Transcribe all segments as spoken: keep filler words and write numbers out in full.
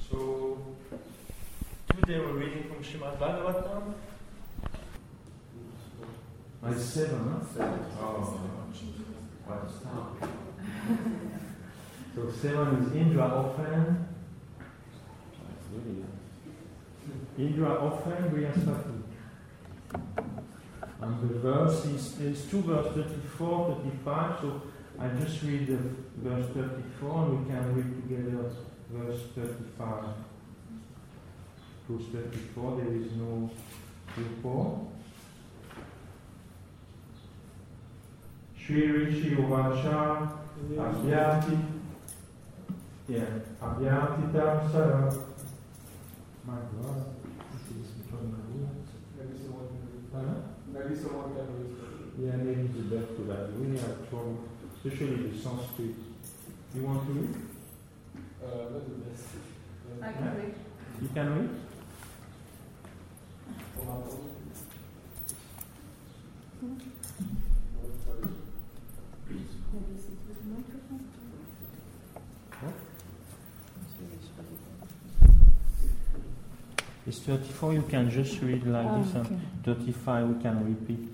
So, today we're reading from Srimad Bhagavatam. It's seven, huh? Seven. Oh, what a start. So seven is Indra often. Indra often, Brihaspati. And the verse is, there's two verse, thirty-four, thirty-five, so I just read the verse thirty-four and we can read together verse thirty-five. Verse thirty-four, there is no report. Shri Rishi Uvacha Abhyati Yeah, Abhyati Tam Sara. My God, this is becoming a rule. Maybe someone can Huh? Maybe someone can read it. Yeah, maybe the best to that. We have trouble, especially the Sanskrit. You want to read? Uh, not the best. Uh, I can read. You can read? It's thirty-four, you can just read like Oh, this, okay. and thirty-five we can repeat.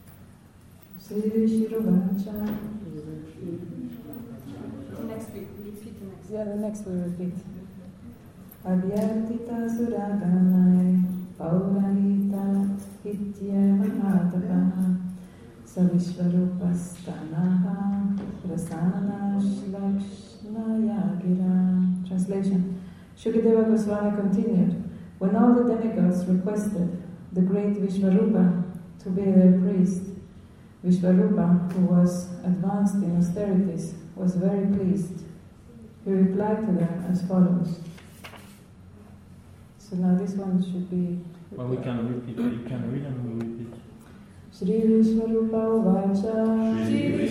Next week, we repeat the next. Yeah, the next we repeat. Abhyartita suraganai pauranita ityeva matapaha savishvarupastanaha prasanashlakshnaya gira. Translation. Shukadeva Goswami continued, when all the demigods requested the great Vishvarupa to be their priest, Vishvarupa, who was advanced in austerities, was very pleased. He replied to them as follows. So now this one should be... Well, we can repeat. You can read and we repeat. Shri Vishvarupa Uvacha